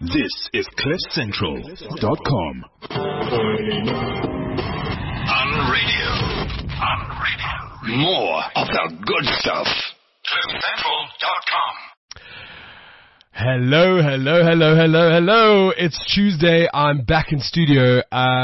This is CliffCentral.com. On radio. More of the good stuff. CliffCentral.com. Hello. It's Tuesday. I'm back in studio.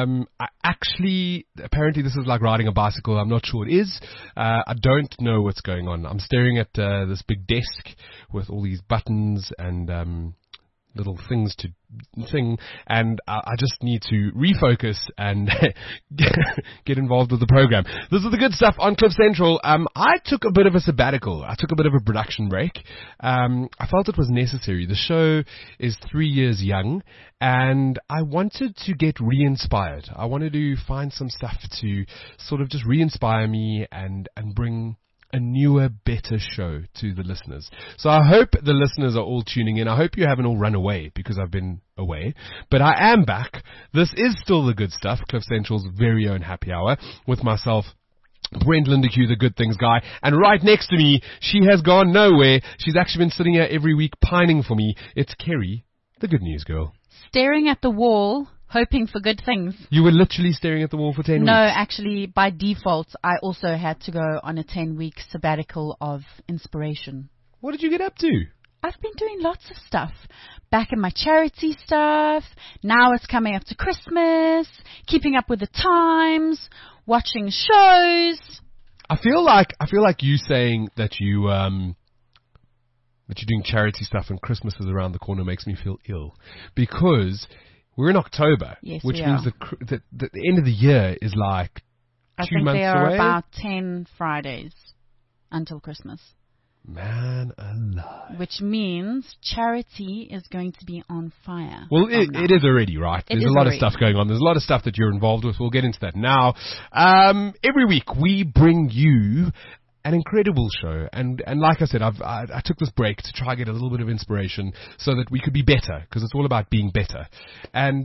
Apparently this is like riding a bicycle. I'm not sure it is. I don't know what's going on. I'm staring at this big desk with all these buttons and little things to sing, and I just need to refocus and get involved with the program. This is the good stuff on Cliff Central. I took a bit of a sabbatical. I took a bit of a production break. I felt it was necessary. The show is 3 years young, and I wanted to get re-inspired. I wanted to find some stuff to sort of just re-inspire me and bring a newer, better show to the listeners. So I hope the listeners are all tuning in. I hope you haven't all run away because I've been away. But I am back. This is still the good stuff, Cliff Central's very own happy hour, with myself, Brent Lindeque, the good things guy. And right next to me, she has gone nowhere. She's actually been sitting here every week pining for me. It's Kerry, the good news girl. Staring at the wall, hoping for good things. You were literally staring at the wall for 10 weeks? No, actually, by default, I also had to go on a 10-week sabbatical of inspiration. What did you get up to? I've been doing lots of stuff. Back in my charity stuff. Now it's coming up to Christmas. Keeping up with the times. Watching shows. I feel like you saying that that you're doing charity stuff and Christmas is around the corner makes me feel ill, because we're in October, yes, which means the end of the year is like 2 months away. I think there are about 10 Fridays until Christmas. Man alive. Which means charity is going to be on fire. Well, it is already, right? There's a lot of stuff going on. There's a lot of stuff that you're involved with. We'll get into that now. Every week we bring you an incredible show, and like I said, I took this break to try to get a little bit of inspiration so that we could be better, because it's all about being better. And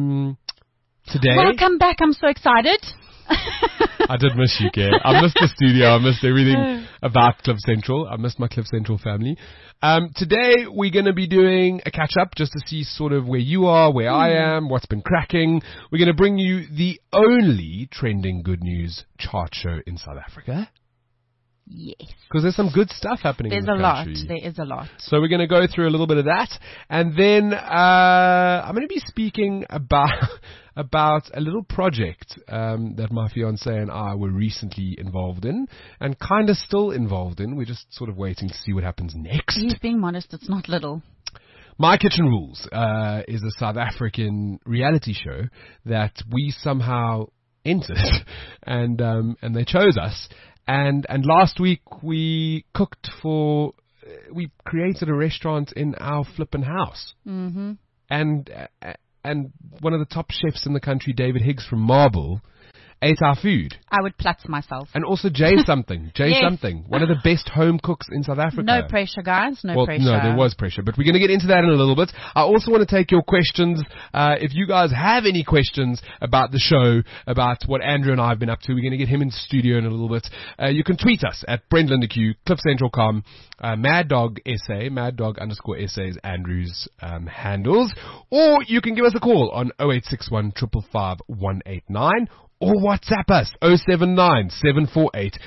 today, welcome back. I'm so excited. I did miss you, Kay. I missed the studio. I missed everything about Cliff Central. I missed my Cliff Central family. Today we're going to be doing a catch up just to see sort of where you are, where I am, what's been cracking. We're going to bring you the only trending good news chart show in South Africa. Yes. Because there's some good stuff happening in the country. There is a lot. So we're going to go through a little bit of that. And then I'm going to be speaking about a little project that my fiancé and I were recently involved in, and kind of still involved in. We're just sort of waiting to see what happens next. He's being modest. It's not little. My Kitchen Rules is a South African reality show that we somehow entered, and they chose us. And last week we created a restaurant in our flippin' house. Mm-hmm. And one of the top chefs in the country, David Higgs from Marble, ate our food. I would platz myself. And also Jay something. Yes. Something. One of the best home cooks in South Africa. No pressure, guys. No pressure. No, there was pressure. But we're going to get into that in a little bit. I also want to take your questions. If you guys have any questions about the show, about what Andrew and I have been up to, we're going to get him in the studio in a little bit. You can tweet us at Brent Lindeque, CliffCentral.com, Mad Dog _SA is Andrew's handles. Or you can give us a call on 0861 555 189. Or WhatsApp us, 079 748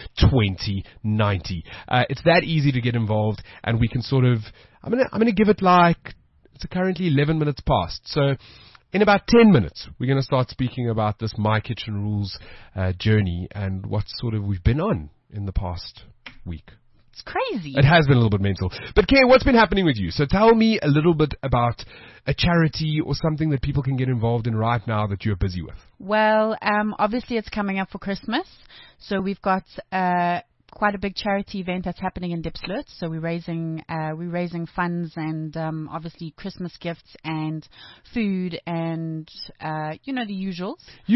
2090. It's that easy to get involved, and we can sort of, I'm gonna give it like, it's currently 11 minutes past. So in about 10 minutes, we're going to start speaking about this My Kitchen Rules journey and what sort of we've been on in the past week. It's crazy. It has been a little bit mental. But Kay, what's been happening with you? So tell me a little bit about a charity or something that people can get involved in right now that you're busy with. Well, obviously it's coming up for Christmas. So we've got quite a big charity event that's happening in Diepsloot. So we're raising funds and obviously Christmas gifts and food and the usuals.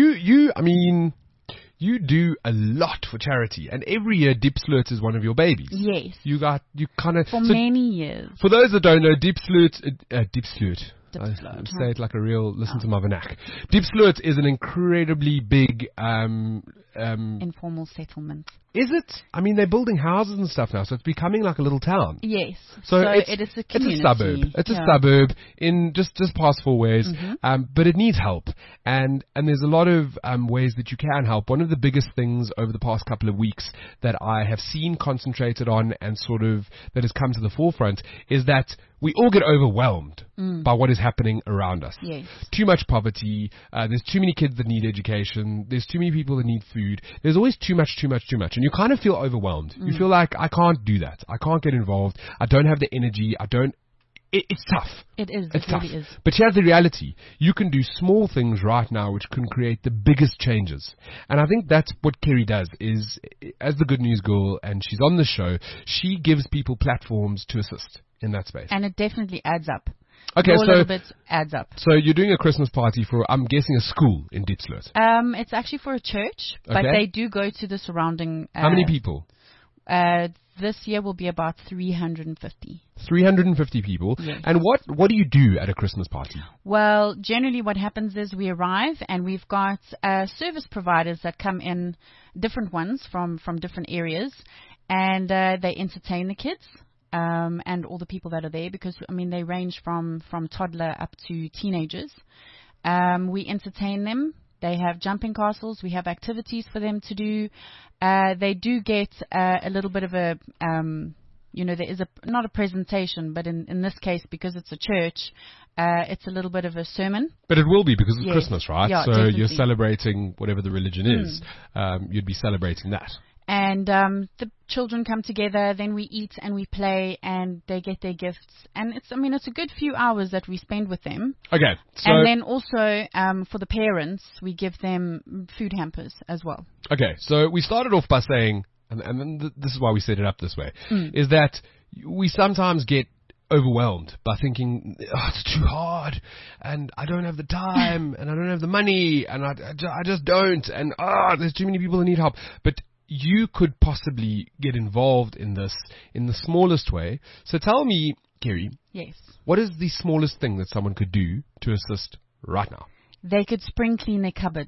You do a lot for charity, and every year Diepsloot is one of your babies. Yes. For many years. For those that don't know, Diepsloot. I say it like a real, listen to my vernac. Diepsloot is an incredibly big informal settlement. Is it? I mean, they're building houses and stuff now, so it's becoming like a little town. Yes. So it is a community. It's a suburb. It's a suburb in just past Four Ways, but it needs help. And there's a lot of ways that you can help. One of the biggest things over the past couple of weeks that I have seen concentrated on and sort of that has come to the forefront is that we all get overwhelmed by what is happening around us. Yes. Too much poverty. There's too many kids that need education. There's too many people that need food. There's always too much. And you kind of feel overwhelmed. You feel like, I can't do that. I can't get involved. I don't have the energy. It's tough. It is. It's it tough. really is. But here's the reality. You can do small things right now which can create the biggest changes. And I think that's what Kerry does is, as the Good News Girl, and she's on the show, she gives people platforms to assist in that space. And it definitely adds up. Okay, Your so little bit adds up. So you're doing a Christmas party for, I'm guessing, a school in Diepsloot. It's actually for a church, but Okay. they do go to the surrounding. How many people? This year will be about 350. 350 people. Yes. And what do you do at a Christmas party? Well, generally what happens is we arrive and we've got service providers that come in, different ones from different areas, and they entertain the kids. And all the people that are there, because I mean they range from toddler up to teenagers. We entertain them. They have jumping castles. We have activities for them to do. They do get a little bit of a, there is not a presentation, but in this case, because it's a church, it's a little bit of a sermon. But it will be because it's Yes. Christmas, right? Yeah, so definitely. you're celebrating whatever the religion is. You'd be celebrating that. And the children come together, then we eat and we play, and they get their gifts. And it's a good few hours that we spend with them. Okay. So, And then also, for the parents, we give them food hampers as well. okay. So we started off by saying, and then this is why we set it up this way, is that we sometimes get overwhelmed by thinking, it's too hard, and I don't have the time, and I don't have the money, and I just don't, and there's too many people that need help. But you could possibly get involved in this in the smallest way. So tell me, Kerry, Yes. what is the smallest thing that someone could do to assist right now? They could spring clean their cupboards.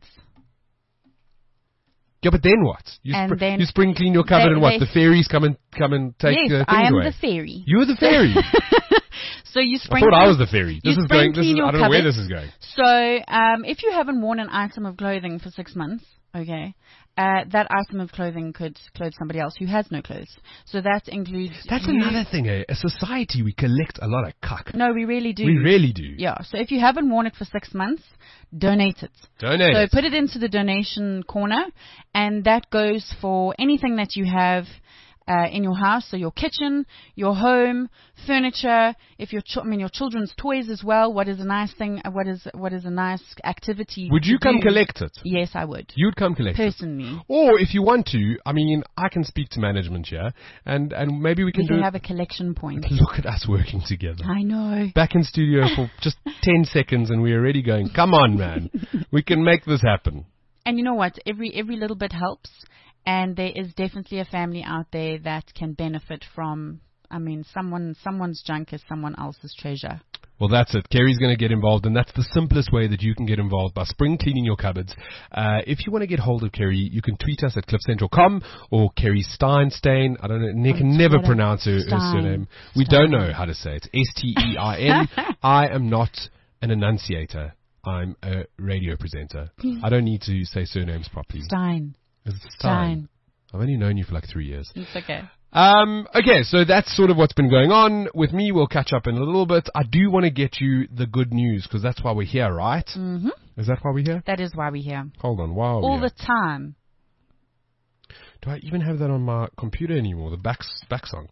Yeah, but then what? And then you spring clean your cupboard, and what? they- The fairies come and take Yes, the things I am away. the fairy. You're the fairy. So you I spring thought I clean- was the fairy. you This is spring going. This clean is, your I don't know where cupboard. this is going. So if you haven't worn an item of clothing for 6 months, okay, that item of clothing could clothe somebody else who has no clothes. So that includes. That's you- another thing, eh? As a society, we collect a lot of cuck. No, we really do. We really do. Yeah. So if you haven't worn it for 6 months, donate it. Donate So it. put it into the donation corner, and that goes for anything that you have in your house. So your kitchen, your home, furniture. If your your children's toys as well. What is a nice thing? What is a nice activity? Would you to come do? collect it? Yes, I would. You'd come collect it. Personally, Or if you want to, I mean, I can speak to management here, and maybe we can we do can it. have a collection point. Look at us working together. I know. Back in studio for just 10 seconds, and we're already going, come on, man. We can make this happen. And you know what? Every little bit helps. And there is definitely a family out there that can benefit from, someone's junk is someone else's treasure. Well, that's it. Kerry's going to get involved, and that's the simplest way that you can get involved, by spring cleaning your cupboards. If you want to get hold of Kerry, you can tweet us at cliffcentral.com or Kerry Steinstein. I don't know. Nick can never Twitter. pronounce her surname. We don't know how to say it. Stein. I am not an enunciator. I'm a radio presenter. I don't need to say surnames properly. Stein. Is it Stein? I've only known you for like 3 years. It's okay. Okay, so that's sort of what's been going on with me. We'll catch up in a little bit. I do want to get you the good news, because that's why we're here, right? Mm-hmm. Is that why we're here? That is why we're here. Hold on, why are we All here? the time. Do I even have that on my computer anymore? The back song.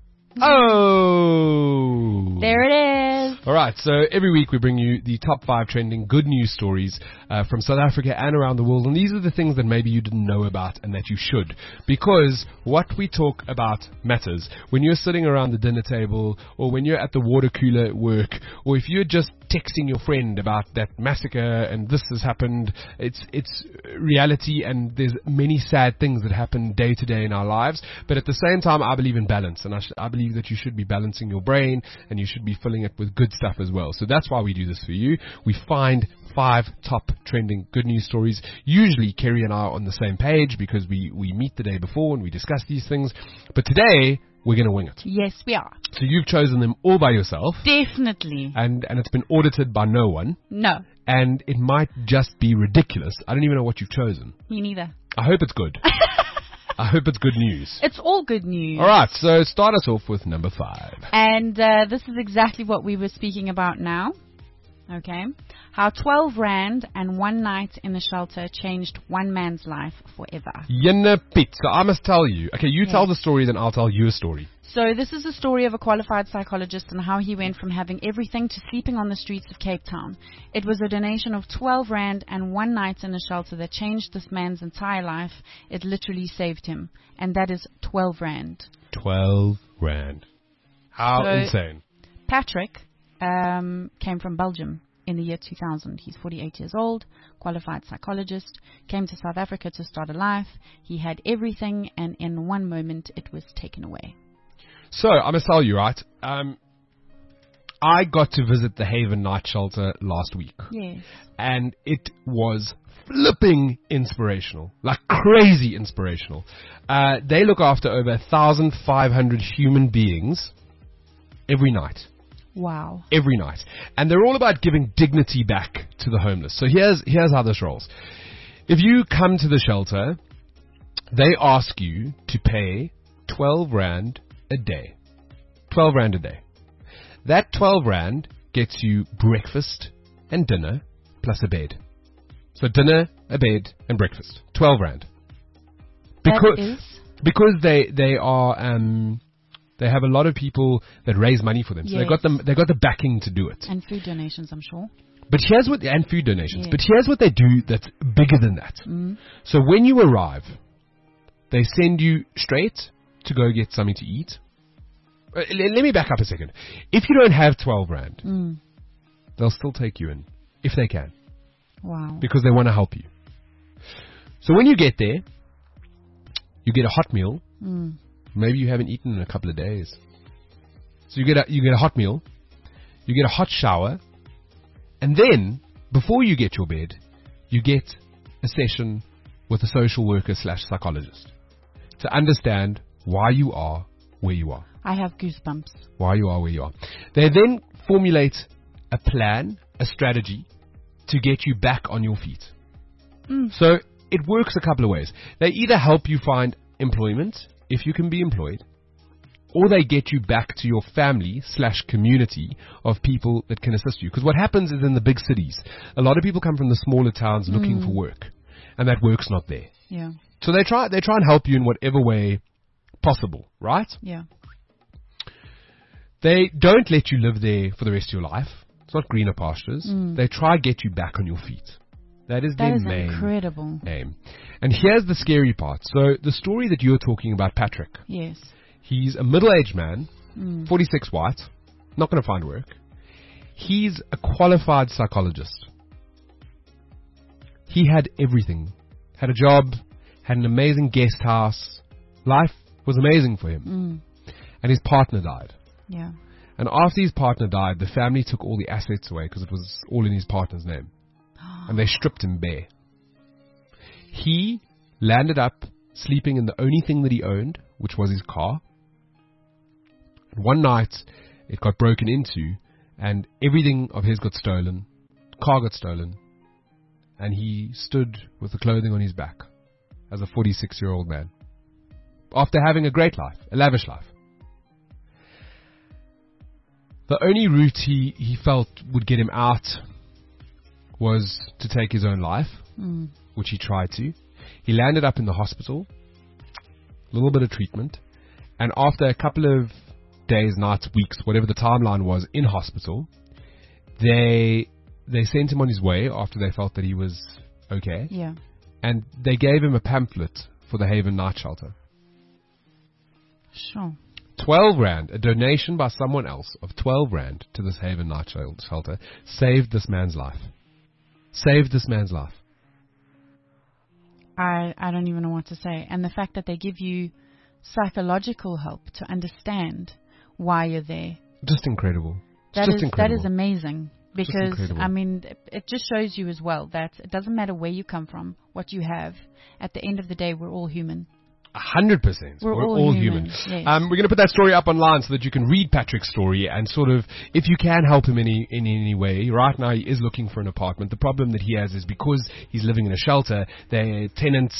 Oh! There it is. All right, so every week we bring you the top 5 trending good news stories from South Africa and around the world. And these are the things that maybe you didn't know about and that you should. Because what we talk about matters. When you're sitting around the dinner table, or when you're at the water cooler at work, or if you're just texting your friend about that massacre and this has happened, it's reality, and there's many sad things that happen day to day in our lives. But at the same time, I believe in balance, and I believe that you should be balancing your brain, and you should be filling it with good stuff as well. So that's why we do this for you. We find 5 top trending good news stories. Usually Kerry and I are on the same page because we meet the day before and we discuss these things. But today, we're going to wing it. Yes, we are. So you've chosen them all by yourself. Definitely. And it's been audited by no one. No, And it might just be ridiculous. I don't even know what you've chosen. me neither. I hope it's good. I hope it's good news. It's all good news. All right, so start us off with number 5. And this is exactly what we were speaking about now. Okay. How 12 rand and one night in the shelter changed one man's life forever. Yinne Piet. So I must tell you. Okay, you tell Yes. the story, then I'll tell you a story. So this is the story of a qualified psychologist and how he went from having everything to sleeping on the streets of Cape Town. It was a donation of 12 rand and one night in a shelter that changed this man's entire life. It literally saved him. And that is 12 rand. 12 rand. How So- insane. Patrick came from Belgium in the year 2000. He's 48 years old, qualified psychologist, came to South Africa to start a life. He had everything, and in one moment it was taken away. So, I must tell you, right? I got to visit the Haven Night Shelter last week. Yes. And it was flipping inspirational. Like crazy inspirational. They look after over 1,500 human beings every night. Wow. Every night. And they're all about giving dignity back to the homeless. So here's how this rolls. If you come to the shelter, they ask you to pay 12 rand a day. 12 rand a day. That 12 rand gets you breakfast and dinner plus a bed. So dinner, a bed, and breakfast. 12 rand. Because they are they have a lot of people that raise money for them. So Yes. they got the backing to do it. And food donations, I'm sure. But here's what and food donations. Yes. But here's what they do that's bigger than that. So when you arrive, they send you straight to go get something to eat. Let me back up a second. If you don't have 12 rand, they'll still take you in if they can, Wow. because they want to help you. So when you get there, you get a hot meal. Maybe you haven't eaten in a couple of days. So you get a hot meal, you get a hot shower, and then before you get your bed, you get a session with a social worker / psychologist to understand why you are where you are. I have goosebumps. Why you are where you are. They then formulate a plan, a strategy to get you back on your feet. So it works a couple of ways. They either help you find employment, if you can be employed, or they get you back to your family / community of people that can assist you. Because what happens is in the big cities, a lot of people come from the smaller towns looking for work, and that work's not there. Yeah. So they try and help you in whatever way possible, right? Yeah. They don't let you live there for the rest of your life. It's not greener pastures. They try to get you back on your feet. That is That their is main incredible. aim. And here's the scary part. So the story that you're talking about, Patrick, Yes. he's a middle-aged man, 46 white, not going to find work. He's a qualified psychologist. He had everything. Had a job, had an amazing guest house. Life was amazing for him. And his partner died. Yeah. And after his partner died, the family took all the assets away because it was all in his partner's name. And they stripped him bare. He landed up sleeping in the only thing that he owned, which was his car. And one night, it got broken into, and everything of his got stolen. Car got stolen. And he stood with the clothing on his back as a 46-year-old man. After having a great life, a lavish life. The only route he felt would get him out was to take his own life, which he tried to. He landed up in the hospital, a little bit of treatment, and after a couple of days, nights, weeks, whatever the timeline was in hospital, they sent him on his way after they felt that he was okay, Yeah. and they gave him a pamphlet for the Haven Night Shelter. Sure. 12 rand, a donation by someone else of 12 rand to this Haven Night Shelter, saved this man's life. Saved this man's life. I don't even know what to say. And the fact that they give you psychological help to understand why you're there. Just incredible. That just is incredible. amazing. Because, incredible. I mean, it just shows you as well that it doesn't matter where you come from, what you have. At the end of the day, we're all human. 100%. We're all all human. human. Yes. We're going to put that story up online so that you can read Patrick's story and sort of, if you can help him in any way. Right now, he is looking for an apartment. The problem that he has is because he's living in a shelter, the tenants,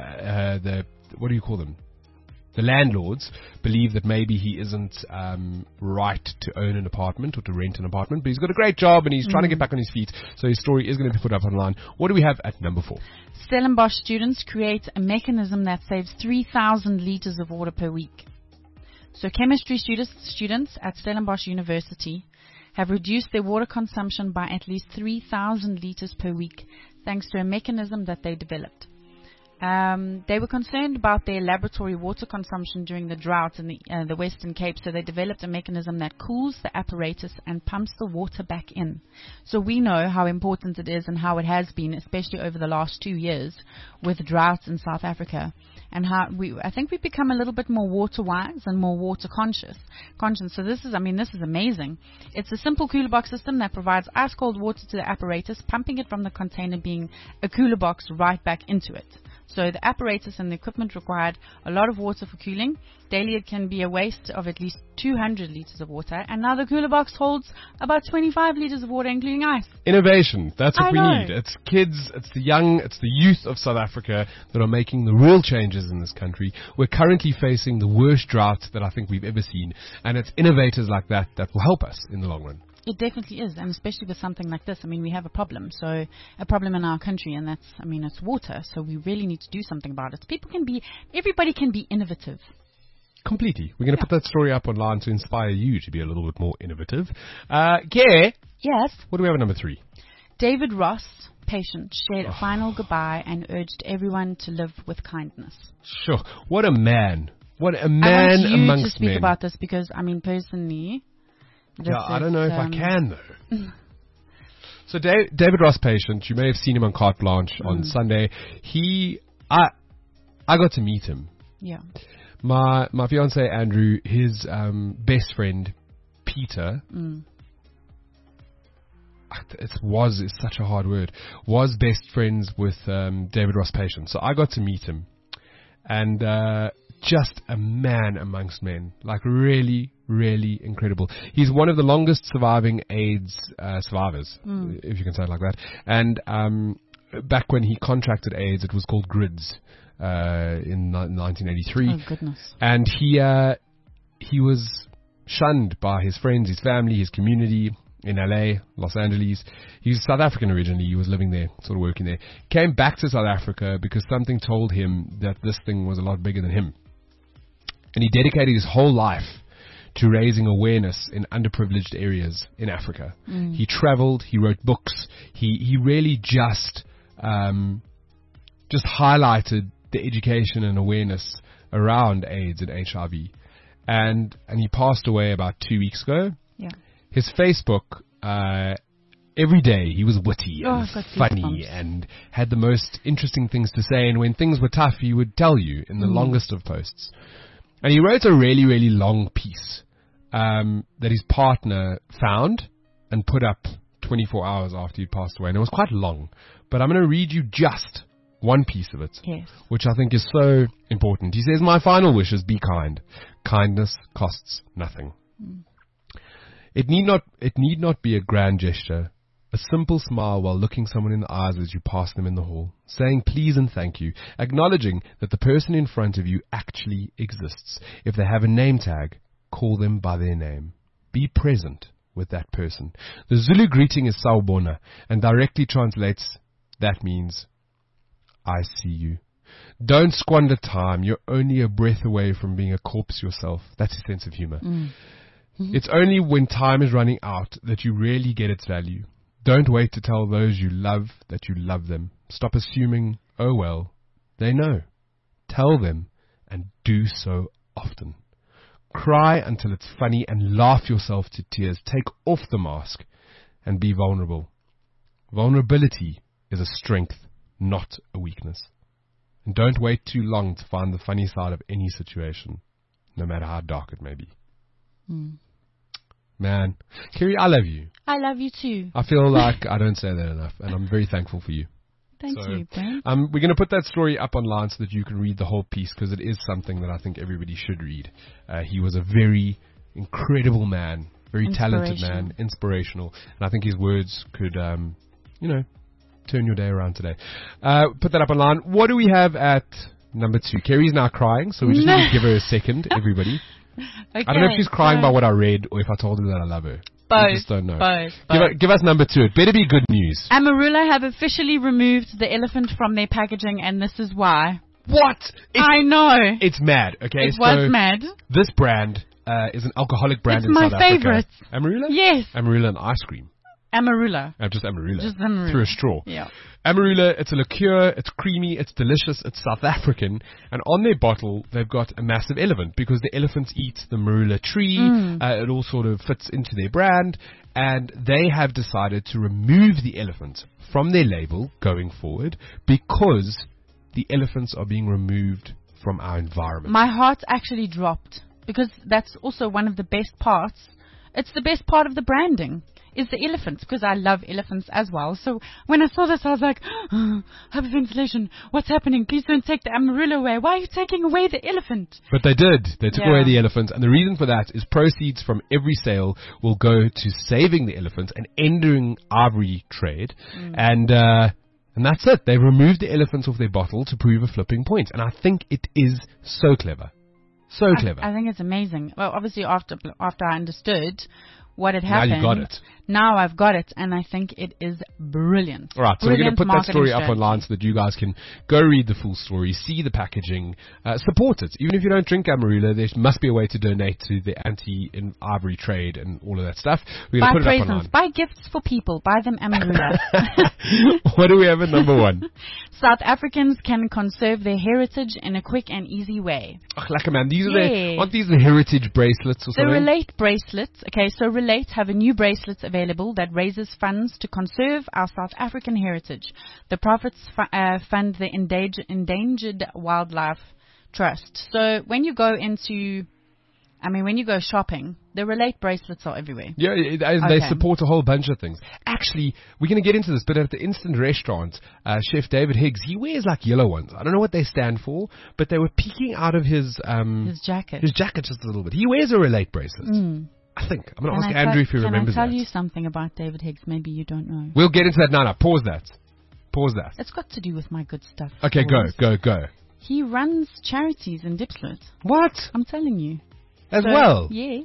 what do you call them? The landlords believe that maybe he isn't right to own an apartment or to rent an apartment, but he's got a great job and he's trying to get back on his feet. So his story is going to be put up online. What do we have at number 4? Stellenbosch students create a mechanism that saves 3,000 liters of water per week. So chemistry students at Stellenbosch University have reduced their water consumption by at least 3,000 liters per week thanks to a mechanism that they developed. They were concerned about their laboratory water consumption during the drought in the Western Cape, so they developed a mechanism that cools the apparatus and pumps the water back in. So we know how important it is and how it has been, especially over the last 2 years with droughts in South Africa, and how I think we've become a little bit more water wise and more water conscious. So this is amazing. It's a simple cooler box system that provides ice cold water to the apparatus, pumping it from the container being a cooler box right back into it. So the apparatus and the equipment required a lot of water for cooling. Daily it can be a waste of at least 200 liters of water, and now the cooler box holds about 25 liters of water, including ice. Innovation. That's what I we know. need. It's kids, it's the young, it's the youth of South Africa that are making the real changes in this country. We're currently facing the worst drought that I think we've ever seen, and it's innovators like that that will help us in the long run. It definitely is, and especially with something like this. I mean, we have a problem in our country, and it's water, so we really need to do something about it. Everybody can be innovative. Completely. We're going to put that story up online to inspire you to be a little bit more innovative. Kay, Yes. what do we have at number 3? David Ross, patient, shared a final goodbye and urged everyone to live with kindness. Sure. What a man. What a I man want you amongst to speak men. about this because, personally... I don't know if I can, though. So David Ross, patient, you may have seen him on Carte Blanche on Sunday. I got to meet him. Yeah. My fiance Andrew, his best friend Peter, it's such a hard word, was best friends with David Ross, patient. So I got to meet him, and just a man amongst men, like really, really incredible. He's one of the longest surviving AIDS survivors, if you can say it like that. And back when he contracted AIDS, it was called GRIDS in 1983. Oh, goodness. And he was shunned by his friends, his family, his community in LA, Los Angeles. He's South African originally. He was living there, sort of working there. Came back to South Africa because something told him that this thing was a lot bigger than him. And he dedicated his whole life to raising awareness in underprivileged areas in Africa. He traveled, he wrote books, he really just highlighted the education and awareness around AIDS and HIV. And he passed away about 2 weeks ago. Yeah. His Facebook, every day he was witty and got funny goosebumps. and had the most interesting things to say. And when things were tough, he would tell you in the longest of posts. And he wrote a really, really long piece that his partner found and put up 24 hours after he'd passed away. And it was quite long. But I'm going to read you just one piece of it, Yes. which I think is so important. He says, "My final wish is be kind. Kindness costs nothing. It need not be a grand gesture. A simple smile while looking someone in the eyes as you pass them in the hall, saying please and thank you, acknowledging that the person in front of you actually exists. If they have a name tag, call them by their name. Be present with that person." The Zulu greeting is Sawubona, and directly translates, that means, I see you. Don't squander time. You're only a breath away from being a corpse yourself. That's his sense of humor. It's only when time is running out that you really get its value. Don't wait to tell those you love that you love them. Stop assuming, oh well, they know. Tell them, and do so often. Cry until it's funny and laugh yourself to tears. Take off the mask and be vulnerable. Vulnerability is a strength, not a weakness. And don't wait too long to find the funny side of any situation, no matter how dark it may be. Man. Kerry, I love you. I love you too. I feel like I don't say that enough, and I'm very thankful for you. Thank you, Brent. We're going to put that story up online so that you can read the whole piece, because it is something that I think everybody should read. He was a very incredible man, very talented man, inspirational, and I think his words could, turn your day around today. Put that up online. What do we have at number 2? Kerry's now crying, so we just need to give her a second, everybody. Okay, I don't know if she's crying by what I read or if I told her that I love her. Both. I just don't know. Both. Give us number 2. It better be good news. Amarula have officially removed the elephant from their packaging, and this is why. What? I know. It's mad, okay? It was mad. This brand is an alcoholic brand in my South favorite. Africa. Amarula? Yes. Amarula and ice cream. Amarula. Just Amarula. Just Amarula. Through a straw. Yeah. Amarula, it's a liqueur, it's creamy, it's delicious, it's South African, and on their bottle they've got a massive elephant because the elephants eat the marula tree. It all sort of fits into their brand, and they have decided to remove the elephant from their label going forward because the elephants are being removed from our environment. My heart actually dropped because that's also one of the best parts. It's the best part of the branding. Is the elephants, because I love elephants as well. So when I saw this, I was like, hyperventilation, what's happening? Please don't take the Amarula away. Why are you taking away the elephant? But they did. They took away the elephant, and the reason for that is proceeds from every sale will go to saving the elephants and ending ivory trade. And that's it. They removed the elephants off their bottle to prove a flipping point. And I think it is so clever. So clever. I think it's amazing. Well, obviously after I understood what had happened. Now you got it. Now I've got it, and I think it is brilliant. All right, so we're going to put that story up strategy. online so that you guys can go read the full story, see the packaging, support it. Even if you don't drink Amarula, there must be a way to donate to the anti-ivory trade and all of that stuff. We're going to put it up online. Buy gifts for people. Buy them Amarula. What do we have at number 1? South Africans can conserve their heritage in a quick and easy way. Oh, lekker man. Aren't these the heritage bracelets or something? The Relate bracelets. Okay, so Relate have a new bracelets available that raises funds to conserve our South African heritage. The profits fund the Endangered Wildlife Trust. So when you go shopping, the Relate bracelets are everywhere. Yeah, they support a whole bunch of things. Actually, we're going to get into this, but at the Instant Restaurant, Chef David Higgs, he wears like yellow ones. I don't know what they stand for, but they were peeking out of his jacket. His jacket just a little bit. He wears a Relate bracelet. I think. I'm going to ask Andrew if he remembers that. Can I tell you something about David Higgs? Maybe you don't know. We'll get into that now. Pause that. It's got to do with my good stuff. Okay, go. He runs charities in Diepsloot. What? I'm telling you. Well? Yes.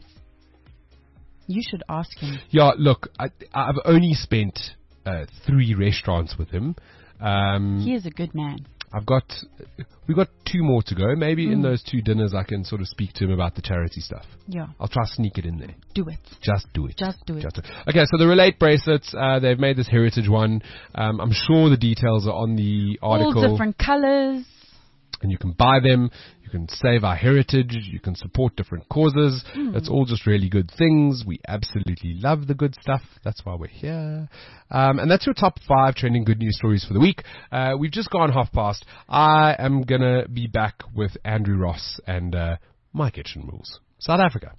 You should ask him. Yeah, look, I've only spent 3 restaurants with him. He is a good man. We've got 2 more to go. Maybe in those 2 dinners I can sort of speak to him about the charity stuff. Yeah. I'll try to sneak it in there. Do it. Just do it. Okay, so the Relate bracelets, they've made this heritage one. I'm sure the details are on the article. All different colors. And you can buy them. You can save our heritage. You can support different causes. It's all just really good things. We absolutely love the good stuff. That's why we're here. And that's your top 5 trending good news stories for the week. We've just gone past. I am going to be back with Andrew Ross and My Kitchen Rules. South Africa.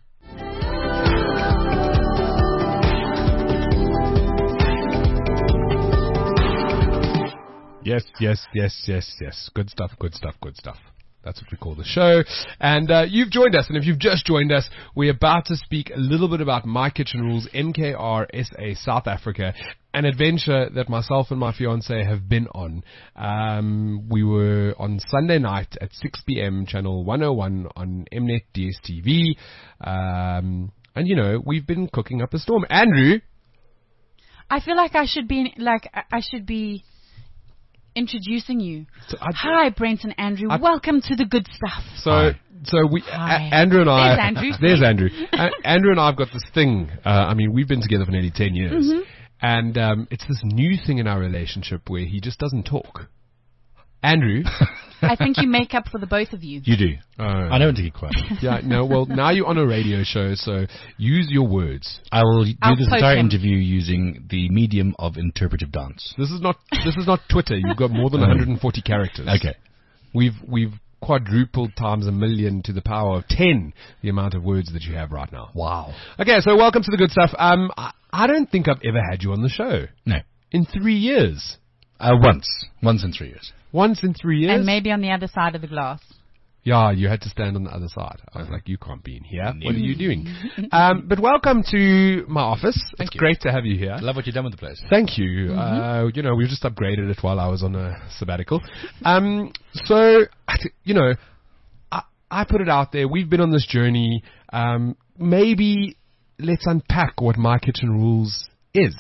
Yes. Good stuff. That's what we call the show. And you've joined us. And if you've just joined us, we're about to speak a little bit about My Kitchen Rules, MKR SA South Africa, an adventure that myself and my fiancé have been on. We were on Sunday night at 6 p.m, channel 101 on Mnet DSTV. And, we've been cooking up a storm. Andrew? I feel like I should be introducing you. Hi, Brent and Andrew. Welcome to the good stuff. Andrew and I. There's Andrew. Andrew and I have got this thing. We've been together for nearly 10 years. And it's this new thing in our relationship where he just doesn't talk. Andrew? I think you make up for the both of you. You do. I know when to keep quiet. Yeah, no, well, now you're on a radio show, so use your words. I will do this entire interview using the medium of interpretive dance. This is not Twitter. You've got more than 140 characters. Okay. We've quadrupled times a million to the power of 10 the amount of words that you have right now. Wow. Okay, so welcome to the good stuff. I don't think I've ever had you on the show. No. In 3 years. Once in 3 years. Once in 3 years? And maybe on the other side of the glass. Yeah, you had to stand on the other side. I was like, you can't be in here. What are you doing? But welcome to my office. It's great to have you here. I love what you've done with the place. Thank you. We just upgraded it while I was on a sabbatical. So, I put it out there. We've been on this journey. Maybe let's unpack what My Kitchen Rules is.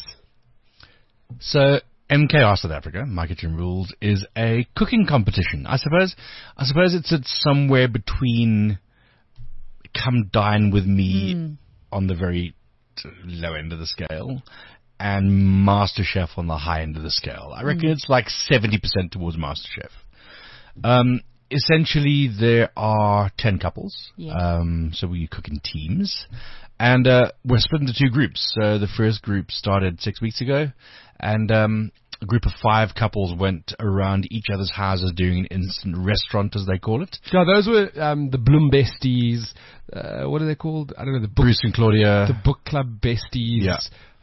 So, MKR South Africa, My Kitchen Rules, is a cooking competition. I suppose it's at somewhere between Come Dine With Me on the very low end of the scale and MasterChef on the high end of the scale. I reckon it's like 70% towards MasterChef. Essentially, there are 10 couples. Yeah. So we cook in teams. And we're split into 2 groups. So the first group started 6 weeks ago. And a group of 5 couples went around each other's houses doing an instant restaurant, as they call it. Yeah, those were the Bloom Besties. What are they called? I don't know. Bruce and Claudia. The Book Club Besties. Yeah.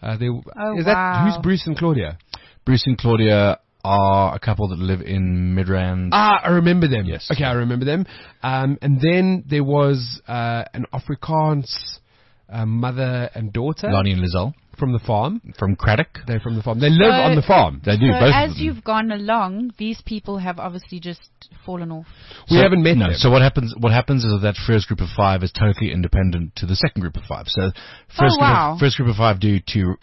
Who's Bruce and Claudia? Bruce and Claudia are a couple that live in Midrand. I remember them. Yes. Okay, I remember them. And then there was an Afrikaans mother and daughter. Lonnie and Lizelle. From the farm. From Craddock. They're from the farm. They live on the farm. They do, so both as of them. you've gone along, these people have obviously just fallen off. We haven't met them. So what happens is that first group of 5 is totally independent to the second group of 5. So first group of 5 do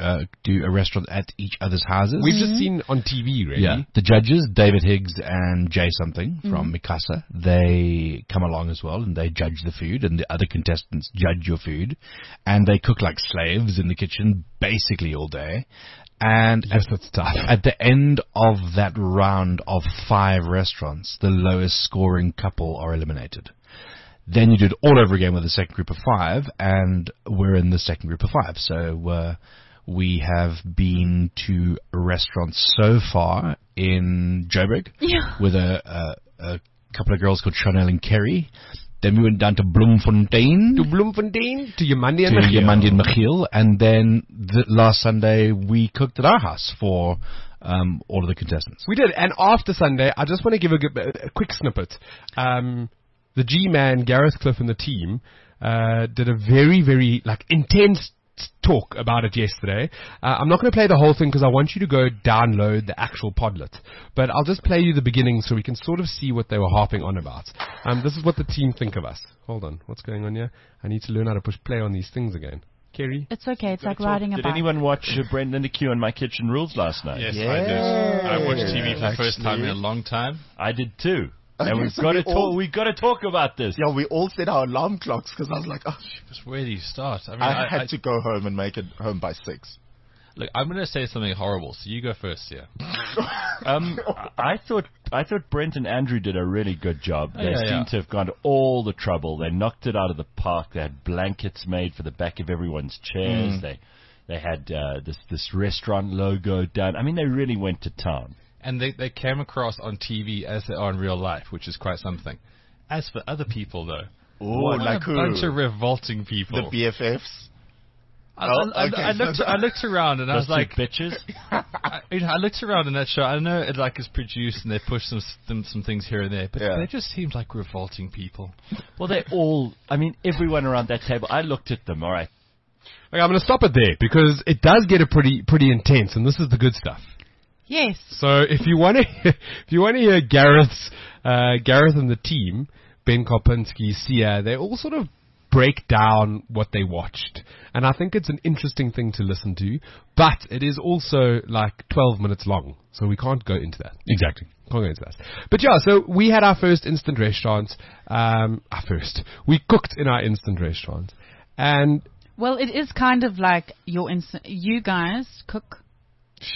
a restaurant at each other's houses. We've just seen on TV, really. Yeah. The judges, David Higgs and Jay something from Mikasa, they come along as well and they judge the food, and the other contestants judge your food, and they cook like slaves in the kitchen basically all day. And yes, that's tough. At the end of that round of 5 restaurants, the lowest scoring couple are eliminated. Then you do it all over again with the second group of 5, and we're in the second group of 5. So we have been to restaurants so far in Joburg with a couple of girls called Chanel and Kerry. Then we went down to Bloemfontein. To Yamandi and Michiel. And then last Sunday, we cooked at our house for all of the contestants. We did. And after Sunday, I just want to give a quick snippet. The G-Man, Gareth Cliff, and the team did a very, very intense talk about it yesterday. I'm not going to play the whole thing because I want you to go download the actual Podlet. But I'll just play you the beginning so we can sort of see what they were harping on about. This is what the team think of us. Hold on. What's going on here? I need to learn how to push play on these things again. Kerry? It's okay. It's like riding a bike. Did anyone watch Brendan Q on My Kitchen Rules last night? Yes, I did. I watched TV for the first time in a long time. I did too. And Okay, we've so got we to talk. We've got to talk about this. Yeah, we all set our alarm clocks because I was like, oh, Just where do you start? I mean, I had to go home and make it home by 6. Look, I'm going to say something horrible, so you go first here. I thought Brent and Andrew did a really good job. They seem to have gone to all the trouble. They knocked it out of the park. They had blankets made for the back of everyone's chairs. They had this restaurant logo done. I mean, they really went to town. And they came across on TV as they are in real life, which is quite something. As for other people, though, Oh, like a who? bunch of revolting people. The BFFs. I looked around and I was like, bitches. I looked around in that show. I know it is produced and they push some things here and there, but they just seemed like revolting people. Well, they all. I mean, everyone around that table. I looked at them. All right. Okay, I'm going to stop it there because it does get pretty intense, and this is the good stuff. Yes. So if you want to hear Gareth and the team, Ben Kopinski, Sia, they all sort of break down what they watched, and I think it's an interesting thing to listen to. But it is also 12 minutes long, so we can't go into that. Exactly. Can't go into that. But yeah, so we had our first instant restaurant. We cooked in our instant restaurant, and well, it is kind of like you guys cook.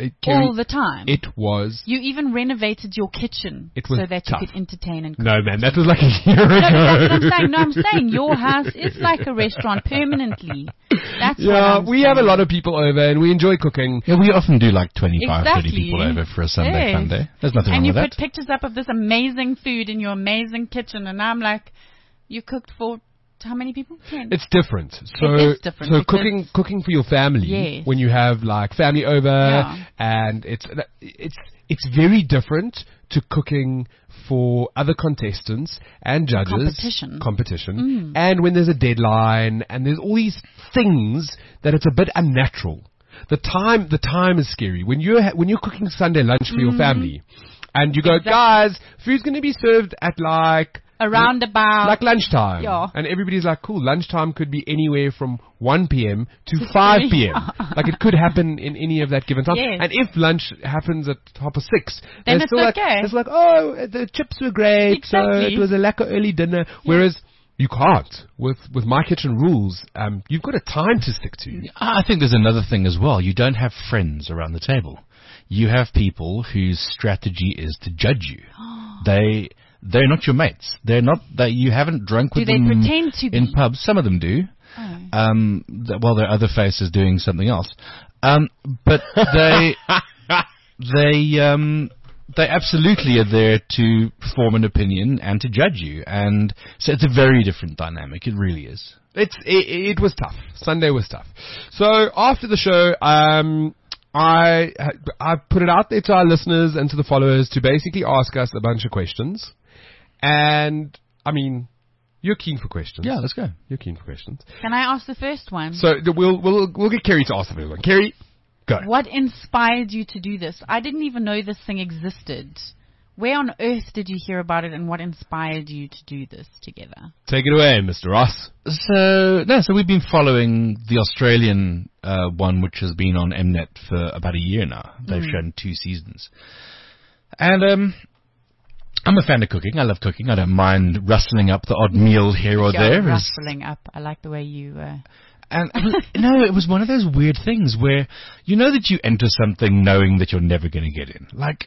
Kerry, all the time. it was. You even renovated your kitchen It was so that tough. you could entertain and cook. No, man, that was like a year No, ago. but that's what I'm saying. No, I'm saying your house is like a restaurant permanently. That's what Yeah, I'm we saying. have a lot of people over and we enjoy cooking. Yeah, we often do like 25, 30 Exactly. people over for a Sunday Yes. fun day. There's nothing And wrong you with put that. pictures up of this amazing food in your amazing kitchen, and I'm like, you cooked for how many people? 10. It's different. So, It is different so because- cooking for your family Yes. when you have like family over, Yeah. and it's very different to cooking for other contestants and judges. Competition. And when there's a deadline and there's all these things that it's a bit unnatural. The time is scary when you're cooking Sunday lunch for your family, and you go, guys, food's going to be served at like around about like lunchtime. Yeah. And everybody's like, cool, lunchtime could be anywhere from 1 p.m. to 5 p.m. Like it could happen in any of that given time. Yes. And if lunch happens at 6:30, Then they're it's still okay. It's like, oh, the chips were great, so Exactly. it was a lack of early dinner. Whereas you can't. With My Kitchen Rules, you've got a time to stick to. I think there's another thing as well. You don't have friends around the table. You have people whose strategy is to judge you. They're not your mates. They're not that you haven't drunk with Do they them pretend to be? in pubs. Some of them do. Well, there are other faces doing something else. But they absolutely are there to form an opinion and to judge you. And so it's a very different dynamic. It really is. It was tough. Sunday was tough. So after the show, I put it out there to our listeners and to the followers to basically ask us a bunch of questions. And I mean, you're keen for questions. Yeah, let's go. You're keen for questions. Can I ask the first one? So we'll get Kerry to ask the first one. Kerry, go. What inspired you to do this? I didn't even know this thing existed. Where on earth did you hear about it, and what inspired you to do this together? Take it away, Mr. Ross. So we've been following the Australian one, which has been on Mnet for about a year now. They've shown 2 seasons. And I'm a fan of cooking. I love cooking. I don't mind rustling up the odd meal here or there. Rustling up. I like the way you... And it was one of those weird things where you know that you enter something knowing that you're never going to get in. Like,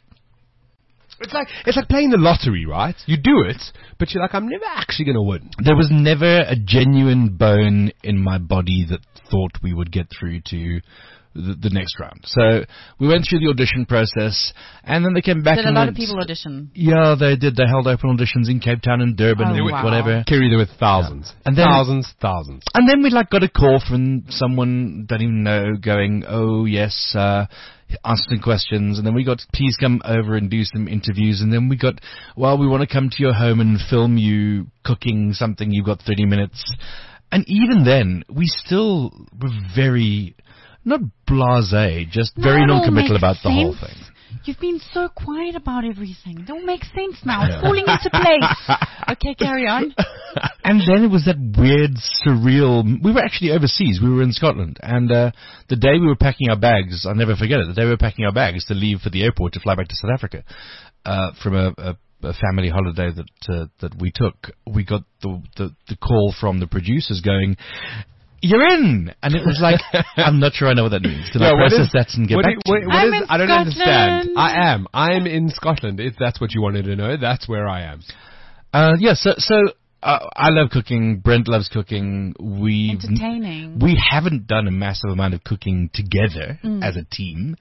It's like playing the lottery, right? You do it, but you're like, I'm never actually going to win. there was never a genuine bone in my body that thought we would get through to the next round. So we went through the audition process, and then they came back. Did a lot of people audition? Yeah, they did. They held open auditions in Cape Town and Durban, Oh, wow. whatever. Kerry, there were thousands. Yeah. And then- thousands. And then we got a call from someone, don't even know, going, oh yes, ask some questions. And then we got, please come over and do some interviews. And then we got, well, we want to come to your home and film you cooking something. You've got 30 minutes. And even then, we still were very, not blasé, just very It all non-committal makes about the whole sense. thing. You've been so quiet about everything. It all makes sense now. It's falling into place. Okay, carry on. And then it was that weird, surreal... We were actually overseas. We were in Scotland. And the day we were packing our bags, I'll never forget it, the day we were packing our bags to leave for the airport to fly back to South Africa from a family holiday that we took, we got the call from the producers going... You're in! And it was like, I'm not sure I know what that means. Did I process that and get back to you? I'm in I don't understand. Scotland. I'm in Scotland, if that's what you wanted to know. That's where I am. So I love cooking. Brent loves cooking. Entertaining. We haven't done a massive amount of cooking together as a team.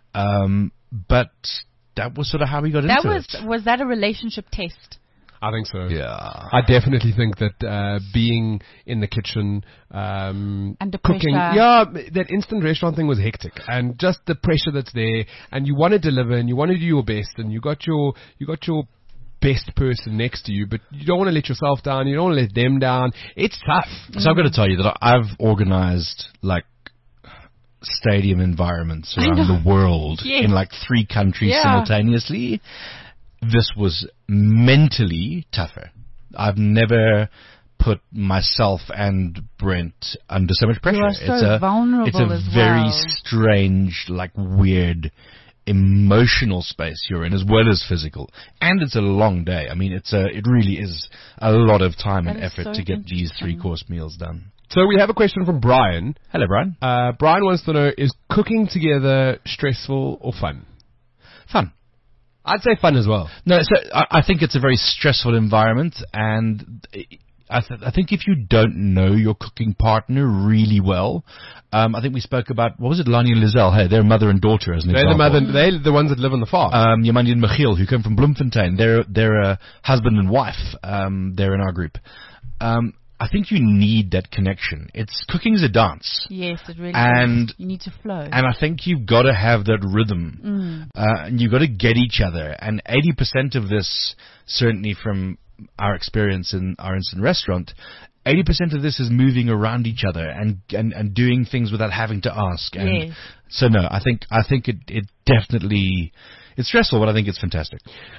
But that was sort of how we got into it. Was that a relationship test? I think so. Yeah. I definitely think that being in the kitchen, Under cooking, pressure. that instant restaurant thing was hectic, and just the pressure that's there, and you want to deliver, and you want to do your best, and you got your best person next to you, but you don't want to let yourself down, you don't want to let them down. It's tough. So I've got to tell you that I've organized like stadium environments around the world in like 3 countries simultaneously. This was mentally tougher. I've never put myself and Brent under so much pressure. You are so vulnerable It's a as very well. strange, like weird emotional space you're in as well as physical. And it's a long day. I mean, it really is a lot of time That and is effort so to get these interesting. 3-course meals done. So we have a question from Brian. Hello, Brian. Brian wants to know, is cooking together stressful or fun? Fun. I'd say fun as well. No, so I think it's a very stressful environment, and I think if you don't know your cooking partner really well, I think we spoke about, what was it, Lani and Lizelle? Hey, they're mother and daughter as an example. They're the ones that live on the farm. Yamandi and Michiel, who come from Bloemfontein, they're a husband and wife. They're in our group. I think you need that connection. Cooking is a dance. Yes, it really And- is. You need to flow. And I think you've got to have that rhythm. And you've got to get each other. And 80% of this, certainly from our experience in our instant restaurant, 80% of this is moving around each other and doing things without having to ask. And Yes. so no, I think it definitely, it's stressful, but I think it's fantastic.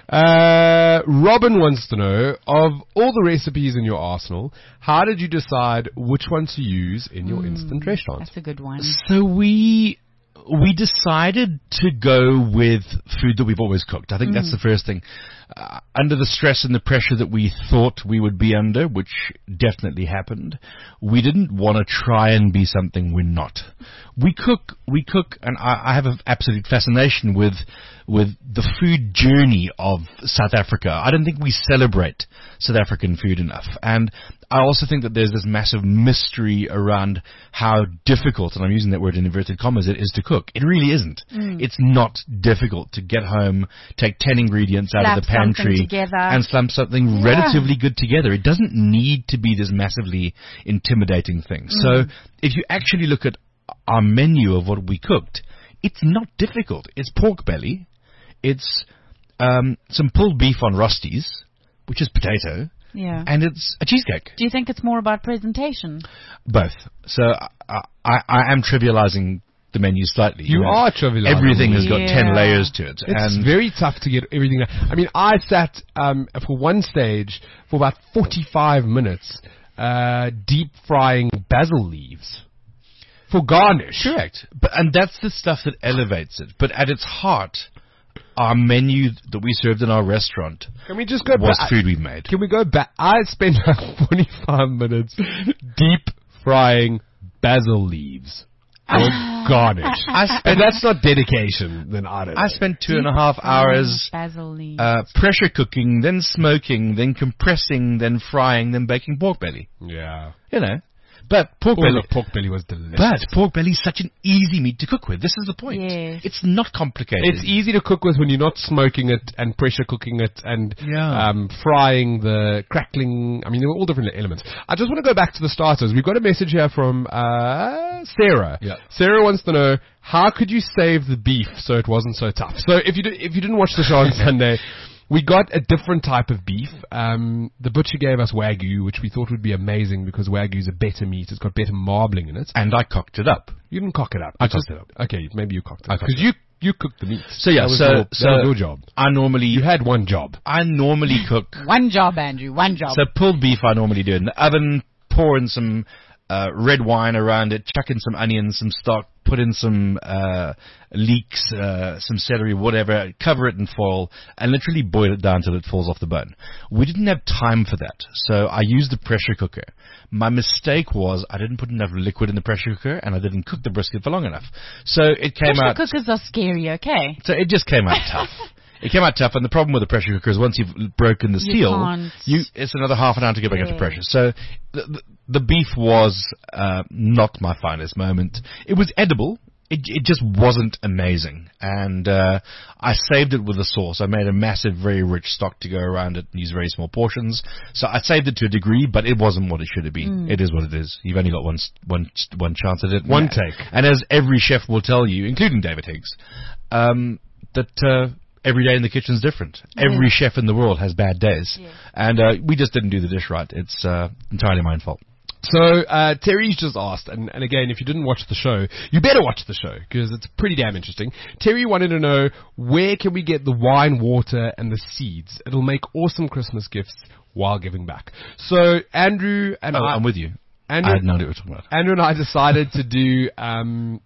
Robin wants to know, of all the recipes in your arsenal, how did you decide which one to use in your instant restaurant? That's a good one. So we decided to go with food that we've always cooked. I think that's the first thing. Under the stress and the pressure that we thought we would be under, which definitely happened, we didn't want to try and be something we're not. We cook, and I have an absolute fascination with the food journey of South Africa. I don't think we celebrate South African food enough. And I also think that there's this massive mystery around how difficult, and I'm using that word in inverted commas, it is to cook. It really isn't. It's not difficult to get home, take 10 ingredients out of the Slap something pantry together. and slump something relatively good together. It doesn't need to be this massively intimidating thing. So if you actually look at our menu of what we cooked, it's not difficult. It's pork belly. It's some pulled beef on rosties, which is potato. Yeah. And it's a cheesecake. Do you think it's more about presentation? Both. So I am trivializing the menu slightly. You are trivializing. Everything has got 10 Yeah. layers to it. It's very tough to get everything. I mean, I sat for one stage for about 45 minutes deep frying basil leaves for garnish. Correct. And that's the stuff that elevates it. But at its heart, our menu that we served in our restaurant Can we just go was back? food we've made. Can we go back? I spent like 45 minutes deep frying basil leaves for garnish. And that's not dedication, then I don't know. I spent 2.5 hours Basil leaves. pressure cooking, then smoking, then compressing, then frying, then baking pork belly. Yeah. You know. But pork All belly. the pork belly was delicious. But pork belly is such an easy meat to cook with. This is the point. Yes. It's not complicated. It's easy to cook with when you're not smoking it and pressure cooking it and frying the crackling. I mean, there were all different elements. I just want to go back to the starters. We've got a message here from Sarah. Yeah. Sarah wants to know, how could you save the beef so it wasn't so tough? So if you didn't watch the show on Sunday, we got a different type of beef. The butcher gave us Wagyu, which we thought would be amazing because Wagyu is a better meat. It's got better marbling in it. And I cocked it up. You didn't cock it up. I cocked it up. Okay, maybe you cocked it I up. cocked Because you cooked the meat. So yeah, that was so that was your job. I normally You had one job. I normally cook. One job, Andrew. One job. So pulled beef I normally do in the oven, pour in some red wine around it, chuck in some onions, some stock, put in some leeks, some celery, whatever, cover it in foil, and literally boil it down till it falls off the bone. We didn't have time for that, so I used the pressure cooker. My mistake was I didn't put enough liquid in the pressure cooker, and I didn't cook the brisket for long enough. So it came Pressure out... cookers are scary, okay? So it just came out tough. It came out tough, and the problem with the pressure cooker is once you've broken the You seal, can't. it's another half an hour to get back up to Yeah. pressure. So the beef was not my finest moment. It was edible. It just wasn't amazing. And I saved it with the sauce. I made a massive, very rich stock to go around it and use very small portions. So I saved it to a degree, but it wasn't what it should have been. It is what it is. You've only got one chance at it. One take. And as every chef will tell you, including David Higgs, that every day in the kitchen is different. Every chef in the world has bad days. Yeah. And we just didn't do the dish right. It's entirely my fault. So Terry's just asked, and again, if you didn't watch the show, you better watch the show because it's pretty damn interesting. Terry wanted to know, where can we get the wine, water, and the seeds? It'll make awesome Christmas gifts while giving back. So Andrew and I'm with you. Andrew, I had no idea what you were talking about. Andrew and I decided to do to just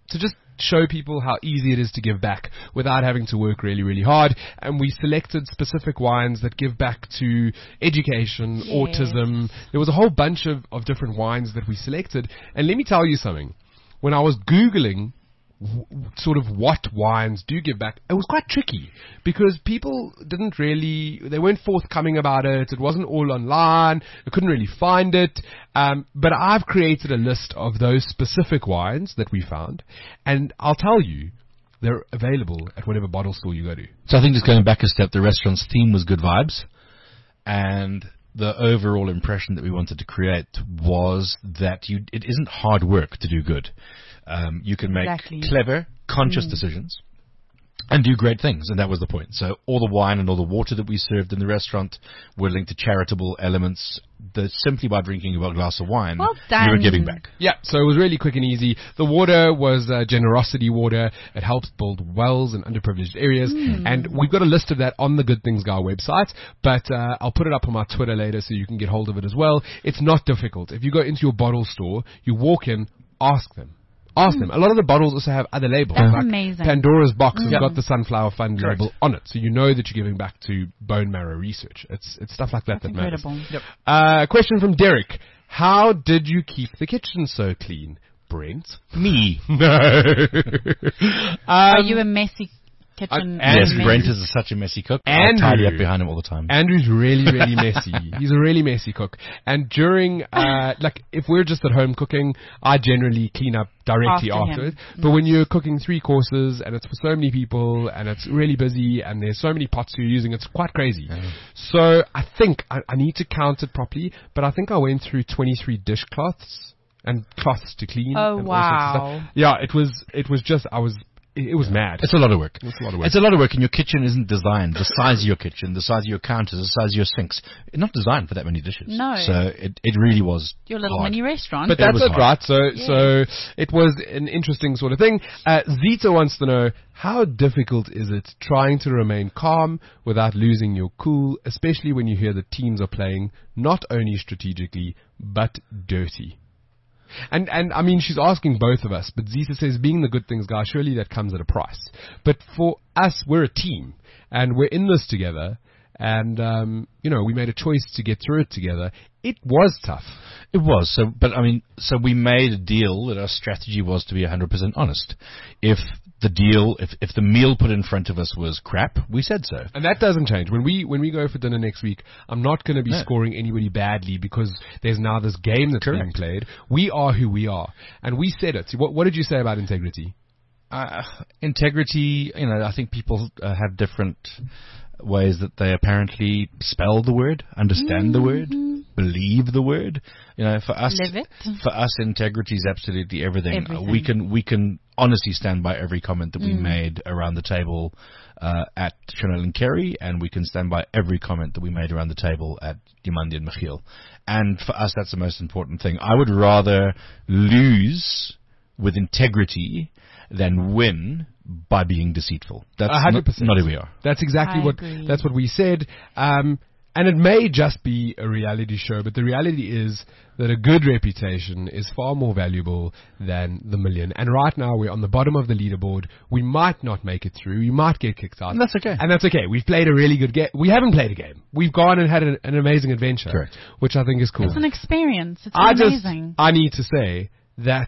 show people how easy it is to give back without having to work really, really hard. And we selected specific wines that give back to education, autism. There was a whole bunch of different wines that we selected. And let me tell you something. When I was Googling sort of what wines do give back, it was quite tricky because people they weren't forthcoming about it. It wasn't all online. I couldn't really find it. But I've created a list of those specific wines that we found, and I'll tell you, they're available at whatever bottle store you go to. So I think just going back a step, the restaurant's theme was good vibes, and the overall impression that we wanted to create was that it isn't hard work to do good. You can make clever, conscious decisions and do great things, and that was the point. So all the wine and all the water that we served in the restaurant were linked to charitable elements that simply by drinking a glass of wine, you were giving back. Yeah, so it was really quick and easy. The water was generosity water. It helps build wells in underprivileged areas, and we've got a list of that on the Good Things Guy website, but I'll put it up on my Twitter later so you can get hold of it as well. It's not difficult. If you go into your bottle store, you walk in, ask them. Ask them. A lot of the bottles also have other labels. That's like amazing. Pandora's Box has got the Sunflower Fund label on it, so you know that you're giving back to bone marrow research. It's stuff like that that matters. Incredible. Yep. Question from Derek. How did you keep the kitchen so clean, Brent? Me. No. Are you a messy kitchen? Yes, Brent is such a messy cook. I tidy up behind him all the time. Andrew's really, really messy. He's a really messy cook. And during, if we're just at home cooking, I generally clean up directly afterwards. But when you're cooking 3 courses and it's for so many people and it's really busy and there's so many pots you're using, it's quite crazy. So I think I need to count it properly, but I think I went through 23 dishcloths and cloths to clean. Oh, and wow. all sorts of stuff. Yeah, it was mad. It's a lot of work. It's a lot of work. It's a lot of work, and your kitchen isn't designed. The size of your kitchen, the size of your counters, the size of your sinks, it's not designed for that many dishes. No. So it really was your little hard. mini restaurant. But that's it, right? So it was an interesting sort of thing. Zita wants to know, how difficult is it trying to remain calm without losing your cool, especially when you hear the teams are playing not only strategically, but dirty? And I mean, she's asking both of us, but Zita says, being the Good Things Guy, surely that comes at a price. But for us, we're a team, and we're in this together, and, we made a choice to get through it together. It was tough. It was. So we made a deal that our strategy was to be 100% honest. If the meal put in front of us was crap, we said so. And that doesn't change. When we go for dinner next week, I'm not going to be scoring anybody badly because there's now this game that's being played. We are who we are. And we said it. What did you say about integrity? Integrity, I think people have different ways that they apparently spell the word, understand the word, believe the word. For us, live it. For us, integrity is absolutely everything. We can honestly stand by every comment that we made around the table at Chanel and Kerry, and we can stand by every comment that we made around the table at Dimandi and Michiel. And for us, that's the most important thing. I would rather lose with integrity than win by being deceitful. That's 100%. Not who we are. That's exactly that's what we said. And it may just be a reality show, but the reality is that a good reputation is far more valuable than the million. And right now we're on the bottom of the leaderboard. We might not make it through. We might get kicked out. And that's okay. And that's okay. We've played a really good game. We haven't played a game. We've gone and had an amazing adventure. Correct. Which I think is cool. It's an experience. It's amazing. I need to say that,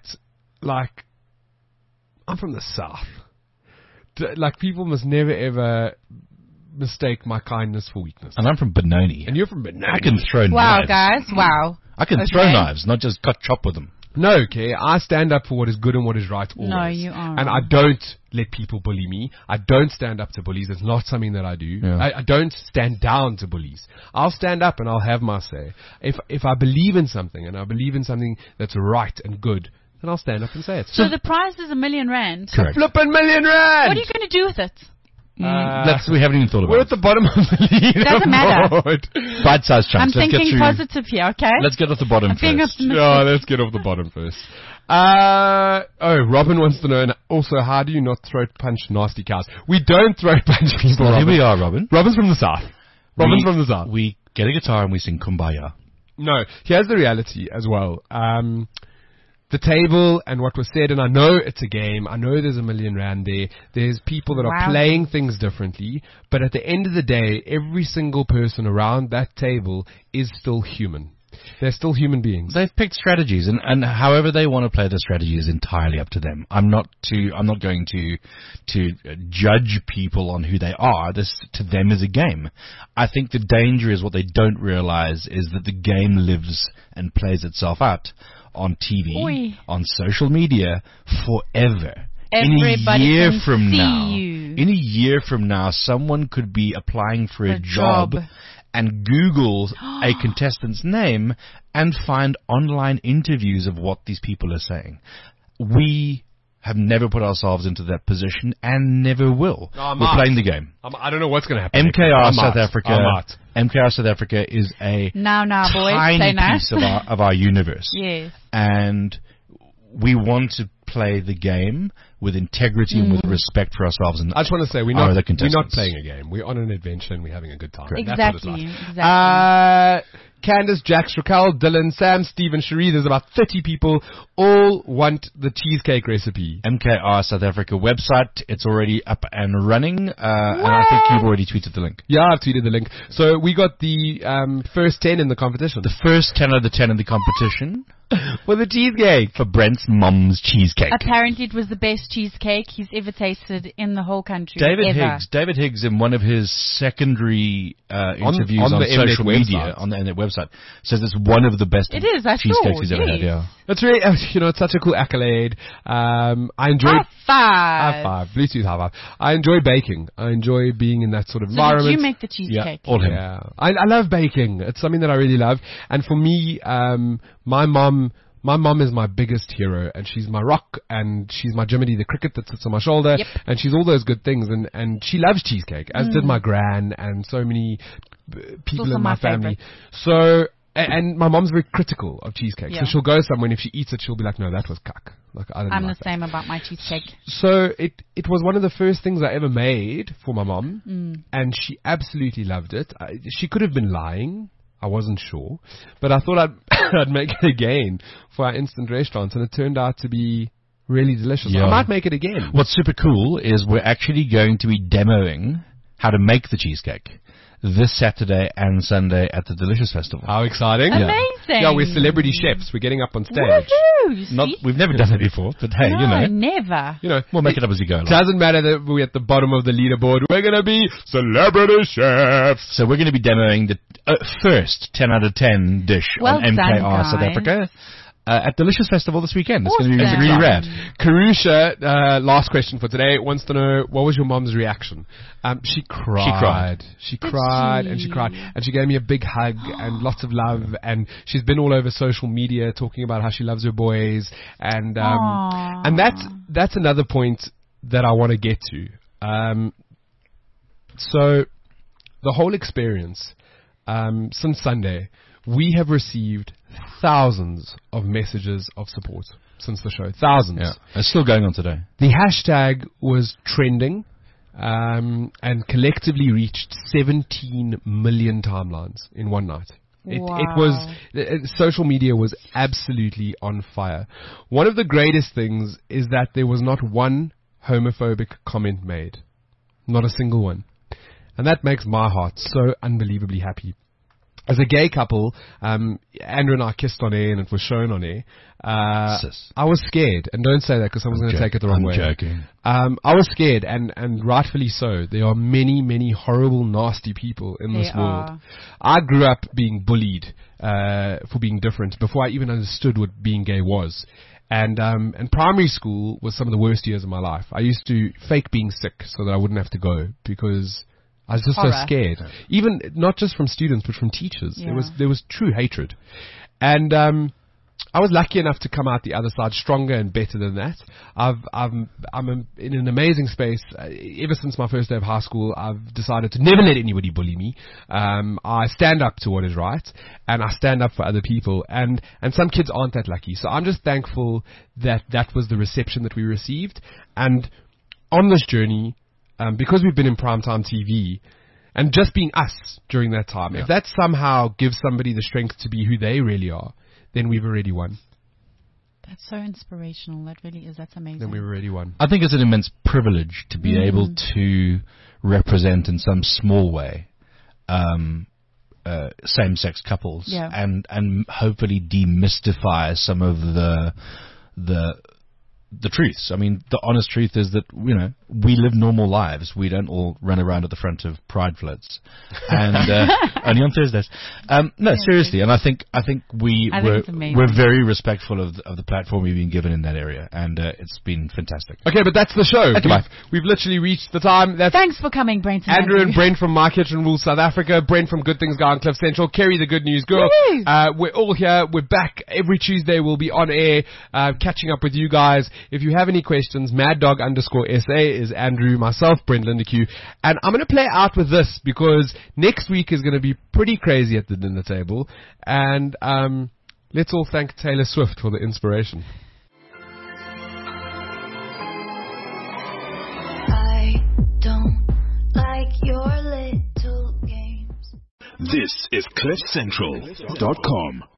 I'm from the South. People must never ever mistake my kindness for weakness. And I'm from Benoni. And you're from Benoni. I can throw knives. Wow, guys. Wow. I can throw knives, not just chop with them. No, okay. I stand up for what is good and what is right always. No, you aren't. And I don't let people bully me. I don't stand up to bullies. It's not something that I do. Yeah. I don't stand down to bullies. I'll stand up and I'll have my say. If I believe in something and I believe in something that's right and good, then I'll stand up and say it. So the prize is R1 million. Correct. Flippin' R1 million! What are you going to do with it? We haven't even thought about it. We're at the bottom of the leaderboard. Doesn't matter. Bite-sized chunks. I'm thinking positive here, okay? Let's get off the bottom first. Yeah, let's get off the bottom first. Robin wants to know, and also, how do you not throat punch nasty cows? We don't throat punch people, Robin. Here we are, Robin. Robin's from the South. From the South. We get a guitar and we sing Kumbaya. No, here's the reality as well. the table and what was said, and I know it's a game. I know there's R1 million there. There's people that are playing things differently, but at the end of the day, every single person around that table is still human. They're still human beings. They've picked strategies, and however they want to play the strategy is entirely up to them. I'm not going to judge people on who they are. This to them is a game. I think the danger is what they don't realize is that the game lives and plays itself out on TV, on social media forever. Everybody in a year can from see now, you. in a year from now, someone could be applying for a job and Google a contestant's name and find online interviews of what these people are saying. We have never put ourselves into that position and never will. No, we're playing the game. I don't know what's going to happen. MKR South Africa. MKR South Africa is a tiny piece of our universe. Yes. And we want to play the game with integrity and with respect for ourselves. And I just want to say we're not playing a game. We're on an adventure and we're having a good time. Exactly. Candace, Jax, Raquel, Dylan, Sam, Stephen, Cherie, there's about 30 people, all want the cheesecake recipe. MKR South Africa website, it's already up and running, and I think you've already tweeted the link. Yeah, I've tweeted the link. So we got the first 10 in the competition. The first 10 out of the 10 in the competition. For the cheesecake. For Brent's mom's cheesecake. Apparently it was the best cheesecake he's ever tasted in the whole country. David Higgs in one of his secondary interviews on social media, on the Mnet website, says it's one of the best cheesecakes he's ever had. Yeah. That's really, it's such a cool accolade. I enjoy high five. Bluetooth high five. I enjoy baking. I enjoy being in that sort of environment. Did you make the cheesecake? Yeah, all him. Yeah. I love baking. It's something that I really love. And for me, my mom is my biggest hero, and she's my rock, and she's my Jiminy the cricket that sits on my shoulder, and she's all those good things, and she loves cheesecake, as did my gran and so many people in my family. So, and my mom's very critical of cheesecake, so she'll go somewhere, and if she eats it, she'll be like, no, that was cuck. Like, I'm the same about my cheesecake. So it was one of the first things I ever made for my mom, and she absolutely loved it. She could have been lying. I wasn't sure, but I thought I'd make it again for our instant restaurants, and it turned out to be really delicious. Yeah. I might make it again. What's super cool is we're actually going to be demoing how to make the cheesecake this Saturday and Sunday at the Delicious Festival. How exciting. Amazing. Yeah, we're celebrity chefs. We're getting up on stage. Woohoo! We've never done it before, but hey, never. We'll make it up as we go along. Doesn't matter that we're at the bottom of the leaderboard. We're going to be celebrity chefs. So we're going to be demoing the first 10 out of 10 dish on MKR South Africa. At Delicious Festival this weekend. It's going to be really rad. Karusha, last question for today, wants to know, what was your mom's reaction? She cried. She cried and she cried. And she gave me a big hug and lots of love. And she's been all over social media talking about how she loves her boys. And that's another point that I want to get to. So the whole experience, since Sunday, we have received thousands of messages of support since the show. Thousands. Yeah. It's still going on today. The hashtag was trending and collectively reached 17 million timelines in one night. It was social media was absolutely on fire. One of the greatest things is that there was not one homophobic comment made. Not a single one. And that makes my heart so unbelievably happy. As a gay couple, Andrew and I kissed on air and it was shown on air. I was scared, and don't say that because someone's going to take it the wrong way. I'm joking. I was scared, and rightfully so. There are many, many horrible, nasty people in this world. I grew up being bullied for being different before I even understood what being gay was. And primary school was some of the worst years of my life. I used to fake being sick so that I wouldn't have to go because I was just so scared. Even not just from students, but from teachers. Yeah. There was true hatred. And I was lucky enough to come out the other side stronger and better than that. I'm in an amazing space. Ever since my first day of high school, I've decided to never let anybody bully me. I stand up to what is right, and I stand up for other people. And some kids aren't that lucky. So I'm just thankful that was the reception that we received. And on this journey, because we've been in primetime TV and just being us during that time, if that somehow gives somebody the strength to be who they really are, then we've already won. That's so inspirational. That really is. That's amazing. Then we already won. I think it's an immense privilege to be able to represent in some small way same-sex couples, and hopefully demystify some of the truths. I mean, the honest truth is that, you know, we live normal lives. We don't all run around at the front of pride floats, and only on Thursdays. No, seriously, and I think we're very respectful of the platform we've been given in that area, and it's been fantastic. Okay, but that's the show. We've literally reached the time. Thanks for coming, Brent. Andrew and Brent from My Kitchen Rules South Africa, Brent from Good Things Go on Cliff Central, Kerry the Good News Girl. We're all here. We're back every Tuesday. We'll be on air, catching up with you guys. If you have any questions, maddog_SA is Andrew, myself, Brent Lindeque, and I'm going to play out with this because next week is going to be pretty crazy at the dinner table, and let's all thank Taylor Swift for the inspiration. I don't like your little games. This is CliffCentral.com.